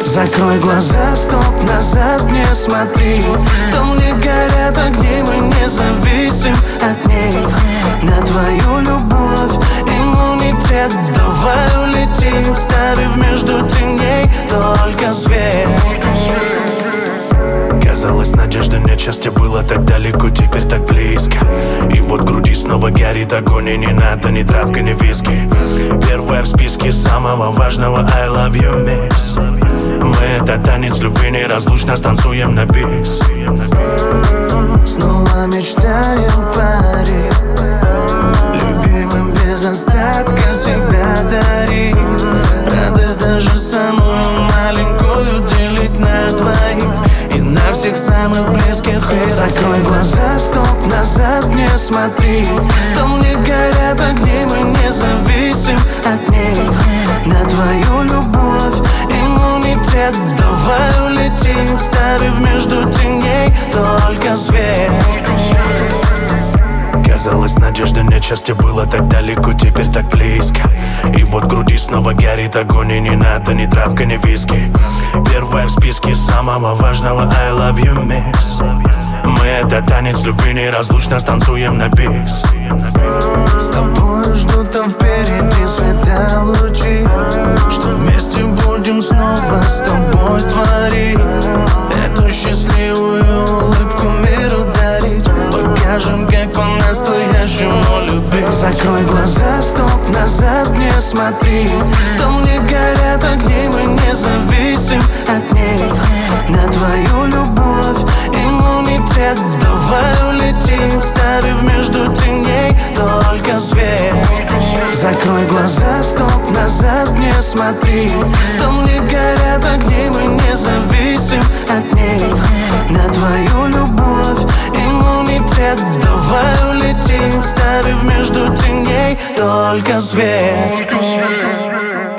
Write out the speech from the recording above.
Закрой глаза, стоп, назад не смотри. Там не горят огни, мы не зависим от них. На твою любовь иммунитет, давай улетим, ставив между теней только свет. Казалось, надежды нет, счастье было так далеко, теперь так близко. И вот в груди снова горит огонь, и не надо ни травка, ни виски. Первая в списке самого важного I love you mix. Мы этот танец любви неразлучно станцуем на бис. Снова мечтаем паре, любимым без остатка себя дарить. Радость даже самую маленькую делить на двоих и на всех самых близких. Закрой глаза, стоп, назад не смотри. Там не горят огни, мы не зависим от них. На твою любовь иммунитет, давай улетим, ставив между теней только свет. Казалось, надежды нет, счастье было так далеко, теперь так близко. И вот в груди снова горит огонь, и не надо ни травка, ни виски. Первая в списке самого важного I love you mix. Мы этот танец любви неразлучно станцуем на бис. С тобой ждут там впереди света лучи, что вместе будем снова с тобой творить. Эту счастливую улыбку миру дарить, покажем, как по-настоящему любить. Закрой глаза, стоп, назад не смотри. Там не горят огни, мы не зависим от них. На твою любовь иммунитет, давай улетим, ставив между теней только свет. Закрой глаза, стоп, назад не смотри. Там не горят огни, мы не зависим от них. На твою любовь иммунитет, давай улетим, ставив между теней только свет.